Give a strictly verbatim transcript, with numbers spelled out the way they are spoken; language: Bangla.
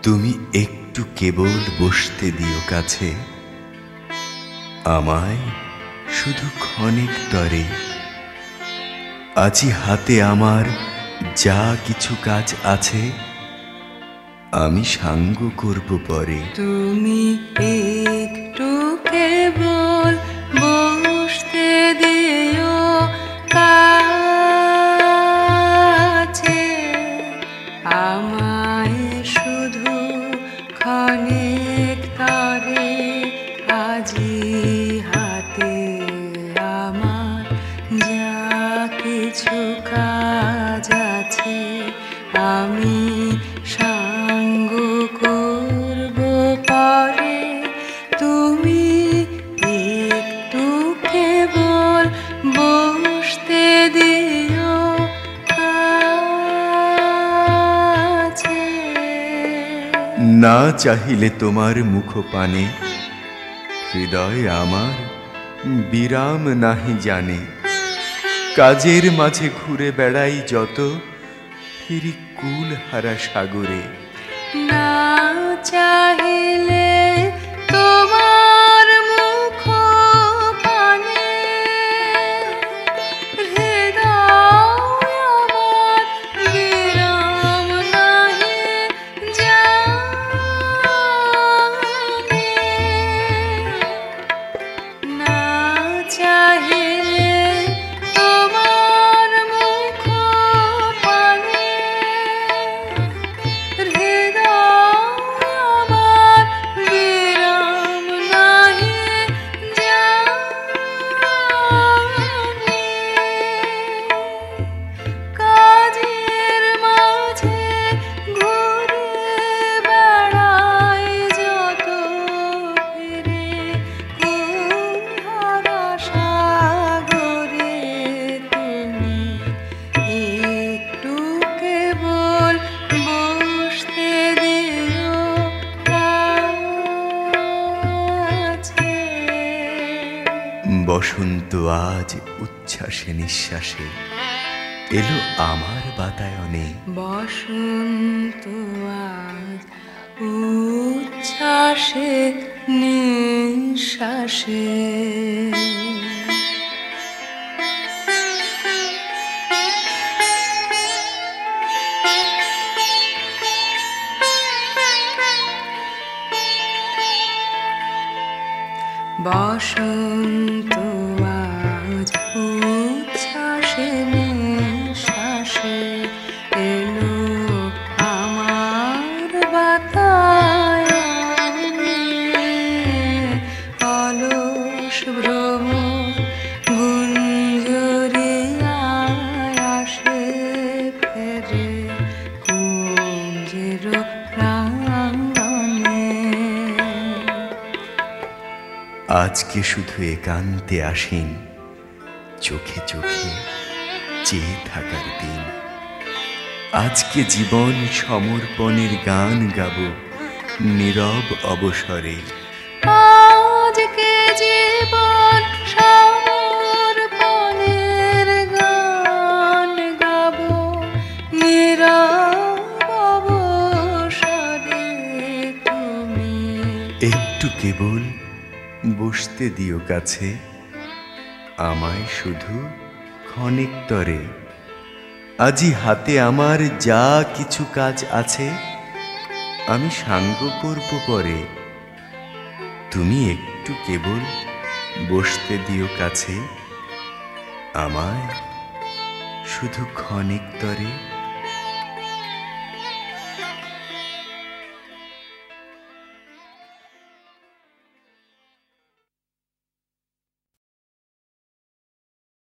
তুমি একটু কেবল বসতে দিও কাছে, আমায় শুধু ক্ষণিক তরে। আজি হাতে আমার যা কিছু কাজ আছে, আমি সাঙ্গ করব পরে। তুমি একটু কেবল বসতে দিও কাছে, আমায় শুধু ক্ষণিক তরে। আজি হাতে আমার যা কিছু কাজ আছে, আমি সাঙ্গ করব পরে। তুমি একটু কেবল বসতে দিও কাছে। না চাহিলে তোমার মুখপানে, হৃদয় আমার বিরাম নাহি জানে। কাজের মাঝে ঘুরে বেড়াই যত, ফিরি কুল হারা সাগরে। না চাহিলে তোমার মুখ পানে, হৃদয় আমার বিরাম নাহি জানে। না চাহিলে তোমার মুখ পানে, হৃদয় আমার বিরাম নাহি জানে। কাজের মাঝে ঘুরে বেড়াই যত, ফিরে কোন হারা সাগরে। তুমি একটু কেবল বসতে দিও কাছে। বসন্ত আজ উচ্ছ্বাসে নিঃশ্বাসে এলো আমার বাতায়নে। বসন্ত আজ উচ্ছ্বাসে নিঃশ্বাসে। বসন্ত আজ উচ্ছ্বাসে নিঃশ্বাসে এলো আমার বাতায়নে। অলস ভ্রমর গুঞ্জরিয়ায় আসে ফেরে কুঞ্জের প্রাঙ্গণে। আজকে শুধু একান্তে আসেন, চোখে চোখে চেয়ে থাকার দিন। আজকে জীবন সমর্পণের গান গাব নীরব অবসরে। আজকে জীবন সমর্পণের গান গাবো নীরব অবসরে। তুমি একটু কেবল বসতে দিও কাছে, আমায় শুধু ক্ষণিক তরে। আজি হাতে আমার যা কিছু কাজ আছে, আমি সাঙ্গ করব পরে। তুমি একটু কেবল বসতে দিও কাছে, আমায় শুধু ক্ষণিক তরে।